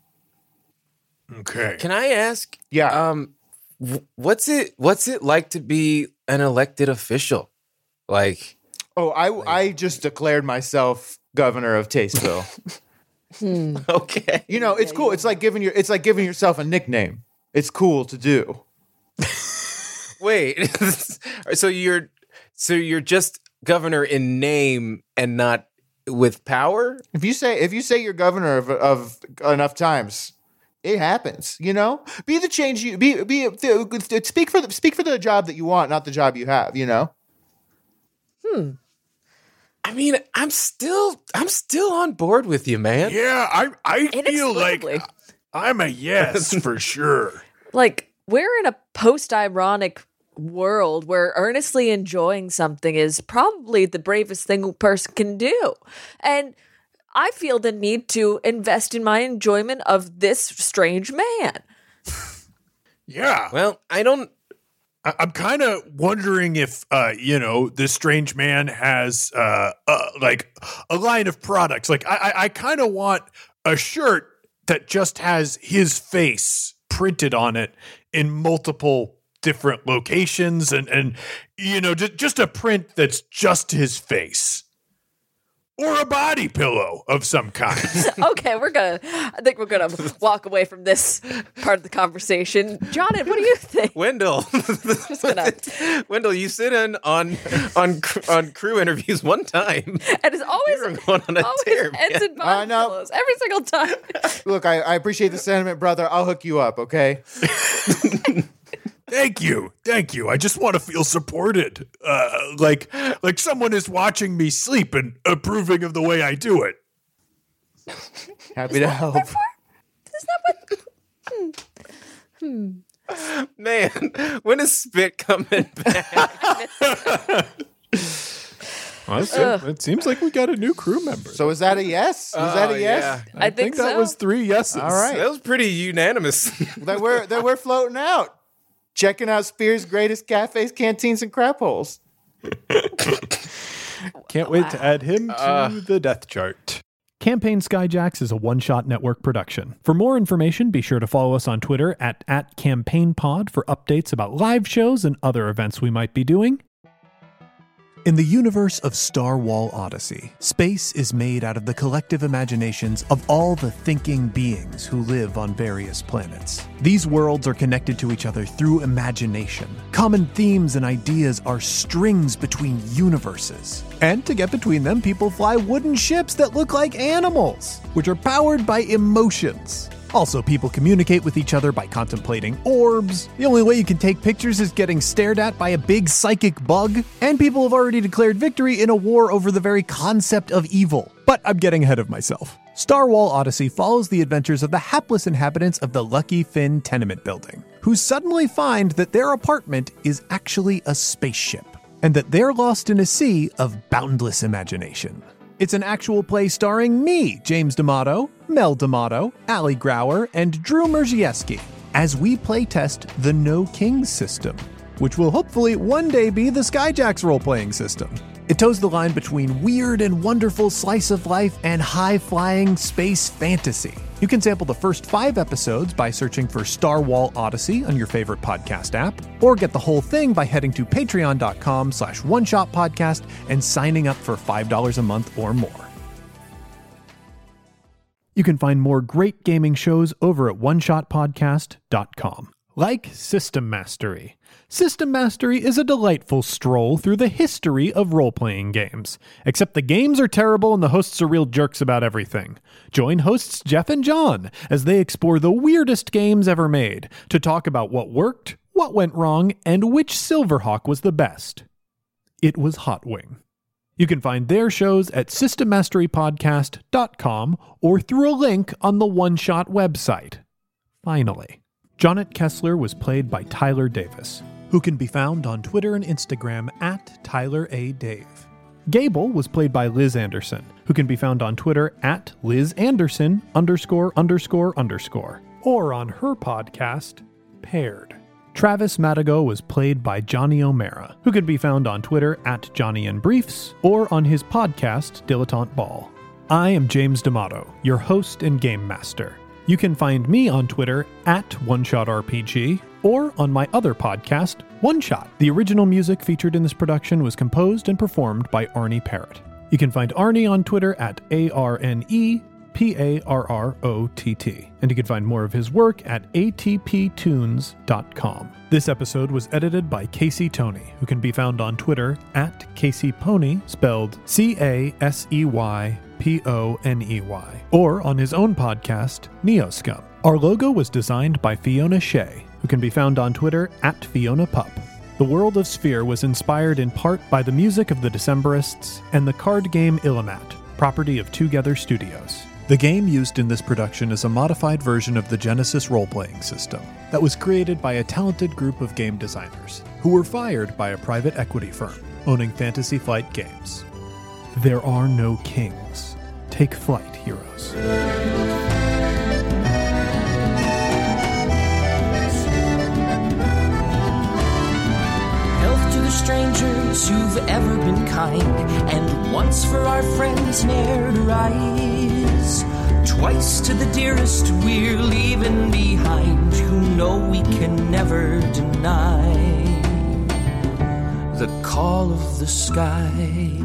Okay. Can I ask? Yeah. What's it like to be an elected official? Like, I just declared myself governor of Tasteville. okay, It's cool. It's like giving yourself a nickname. It's cool to do. wait. so you're just governor in name and not with power? If you say you're governor of enough times, it happens. Be the change you be. Speak for the job that you want, not the job you have. I mean, I'm still on board with you, man. Yeah, I feel like Inexplicably. I'm a yes for sure. Like, we're in a post-ironic world where earnestly enjoying something is probably the bravest thing a person can do. And I feel the need to invest in my enjoyment of this strange man. Yeah. Well, I'm kind of wondering if, this strange man has, like a line of products. Like, I kind of want a shirt that just has his face printed on it in multiple different locations and just a print that's just his face. Or a body pillow of some kind. Okay, I think we're gonna walk away from this part of the conversation. Johnny, what do you think? Wendell, Wendell, you sit in on crew interviews one time. And it's always You're going on a tear, man. ends in body know. pillows every single time. Look, I appreciate the sentiment, brother. I'll hook you up, okay? Thank you. I just want to feel supported. Like someone is watching me sleep and approving of the way I do it. Happy to help. Is that what? Man, when is Spit coming back? Honestly, it seems like we got a new crew member. So is that a yes? Was that a yes? Yeah. I think that so. was 3 yeses. All right. That was pretty unanimous. That we're floating out. Checking out Spears' greatest cafes, canteens, and crap holes. Can't wait to add him to the death chart. Campaign Skyjacks is a one-shot network production. For more information, be sure to follow us on Twitter at @CampaignPod for updates about live shows and other events we might be doing. In the universe of Star Wall Odyssey, space is made out of the collective imaginations of all the thinking beings who live on various planets. These worlds are connected to each other through imagination. Common themes and ideas are strings between universes. And to get between them, people fly wooden ships that look like animals, which are powered by emotions. Also, people communicate with each other by contemplating orbs. The only way you can take pictures is getting stared at by a big psychic bug. And people have already declared victory in a war over the very concept of evil. But I'm getting ahead of myself. Star Wall Odyssey follows the adventures of the hapless inhabitants of the Lucky Finn tenement building, who suddenly find that their apartment is actually a spaceship, and that they're lost in a sea of boundless imagination. It's an actual play starring me, James D'Amato, Mel D'Amato, Ali Grauer, and Drew Merzieski, as we playtest the No Kings system, which will hopefully one day be the Skyjacks role-playing system. It toes the line between weird and wonderful slice of life and high-flying space fantasy. You can sample the first 5 episodes by searching for Star Wall Odyssey on your favorite podcast app, or get the whole thing by heading to patreon.com/oneshotpodcast and signing up for $5 a month or more. You can find more great gaming shows over at oneshotpodcast.com. Like System Mastery. System Mastery is a delightful stroll through the history of role-playing games. Except the games are terrible and the hosts are real jerks about everything. Join hosts Jeff and John as they explore the weirdest games ever made to talk about what worked, what went wrong, and which Silverhawk was the best. It was Hot Wing. You can find their shows at systemmasterypodcast.com or through a link on the One Shot website. Finally, Jonnet Kessler was played by Tyler Davis, who can be found on Twitter and Instagram at Tyler A. Dave. Gable was played by Liz Anderson, who can be found on Twitter at LizAnderson____, or on her podcast, Paired. Travis Madigo was played by Johnny O'Mara, who can be found on Twitter at Johnny and Briefs, or on his podcast, Dilettante Ball. I am James D'Amato, your host and game master. You can find me on Twitter at OneShotRPG, or on my other podcast, One Shot. The original music featured in this production was composed and performed by Arnie Parrott. You can find Arnie on Twitter at ARNEPARROTT, and you can find more of his work at atptunes.com. This episode was edited by Casey Toney, who can be found on Twitter at CaseyPoney, spelled CASEYPONEY, or on his own podcast, Neoscum. Our logo was designed by Fiona Shea, who can be found on Twitter at FionaPup. The world of Sphere was inspired in part by the music of the Decemberists and the card game Illimat, property of Together Studios. The game used in this production is a modified version of the Genesis role-playing system that was created by a talented group of game designers who were fired by a private equity firm owning Fantasy Flight Games. There are no kings. Take flight, heroes. Health to the strangers who've ever been kind, and once for our friends ne'er to rise. Twice to the dearest we're leaving behind, who know we can never deny the call of the sky.